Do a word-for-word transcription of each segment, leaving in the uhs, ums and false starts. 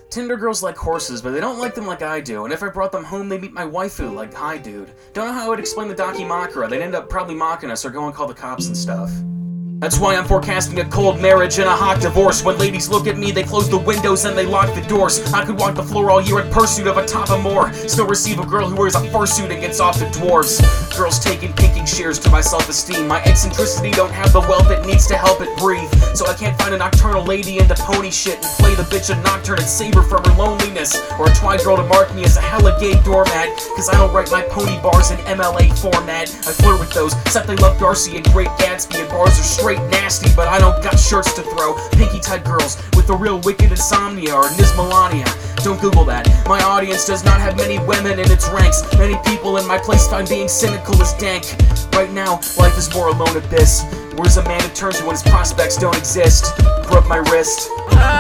Tinder girls like horses, but they don't like them like I do, and if I brought them home, they'd meet my waifu like, hi dude. Don't know how I would explain the Dakimakura, they'd end up probably mocking us or go and call the cops and stuff. That's why I'm forecasting a cold marriage and a hot divorce. When ladies look at me, they close the windows and they lock the doors. I could walk the floor all year in pursuit of a top of more. Still receive a girl who wears a fursuit and gets off the dwarves. Girls taking kicking shares to my self-esteem. My eccentricity don't have the wealth it needs to help it breathe. So I can't find a nocturnal lady into pony shit and play the bitch a nocturne and save her from her loneliness. Or a twine girl to mark me as a hella gay doormat. Cause I don't write my pony bars in M L A format. I flirt with those, except they love Darcy and Great Gatsby, and bars are straight nasty, but I don't got shirts to throw. Pinky-type girls with the real wicked insomnia or Nismalania. Don't Google that. My audience does not have many women in its ranks. Many people in my place find being cynical as dank. Right now, life is more alone abyss. Where's a man who turns to when his prospects don't exist? Broke my wrist.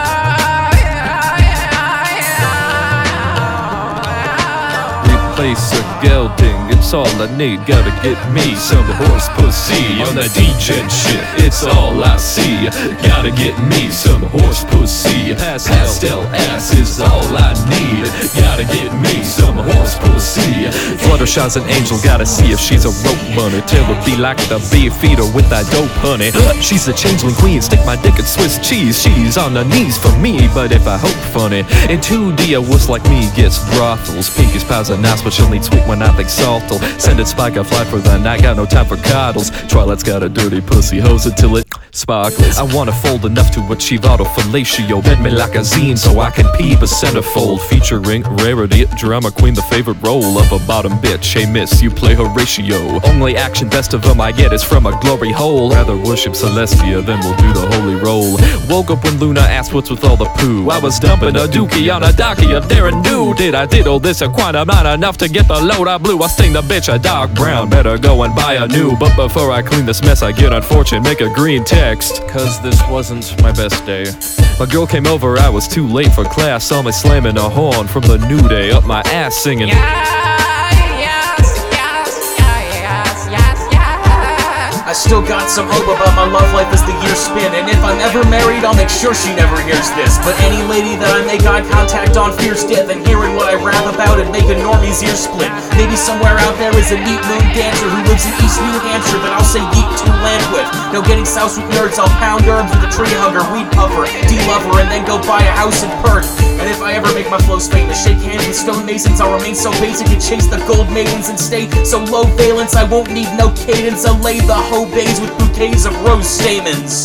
Replace a gelding, it's all I need. Gotta get me some horse pussy. On the degen shit, it's all I see. Gotta get me some horse pussy. Pastel ass is all I need. Gotta get me some horse pussy. Fluttershy's an angel, gotta see if she's a rope bunny. Tail would be like the beef feeder with that dope honey. She's the changeling queen, stick my dick in Swiss cheese. She's on her knees for me, but if I hope funny. In two D, a wuss like me gets brothels. Pinkies pals are nice, but she'll need sweet when I think salt'll send it spike, I fly for the night, got no time for coddles. Twilight's got a dirty pussy, hose it till it sparkles. I wanna fold enough to achieve autofellatio. Bend me like a zine so I can peep a centerfold. Featuring Rarity, drama queen, the favorite role of a bottom bitch. Hey miss, you play Horatio. Only action best of them I get is from a glory hole. Rather worship Celestia, then we'll do the holy roll. Woke up when Luna asked what's with all the poo. I was dumping a dookie on a docky of Darren New. Did I diddle this a quantum, not enough to get the load I blew. I sting the bitch a dark brown, better go and buy a new. But before I clean this mess I get unfortunate, make a green text. Cause this wasn't my best day. My girl came over, I was too late for class. Saw me slamming a horn from the new day up my ass singing. I still got some hope about my love life as the years spin. And if I'm ever married, I'll make sure she never hears this. But any lady that I make eye contact on fears death, and hearing what I rap about and make a normie's ear split. Maybe somewhere out there is a neat moon dancer who lives in East New Hampshire that I'll say yeet to land with. No getting soused with nerds, I'll pound herbs with a tree hugger, weed puffer, de-lover, and then go buy a house in Perth. And if I ever make my flows famous, shake hands with stonemasons, I'll remain so basic and chase the gold maidens and stay so low valence I won't need no cadence. I'll lay the hoe bays with bouquets of rose stamens.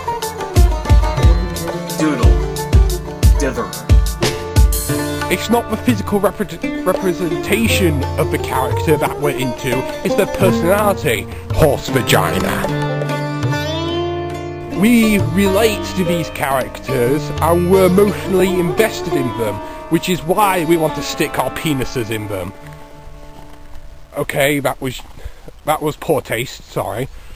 Doodle. Dither. It's not the physical repre representation of the character that we're into, it's their personality. Horse vagina. We relate to these characters and we're emotionally invested in them, which is why we want to stick our penises in them. Okay, that was that was poor taste, sorry.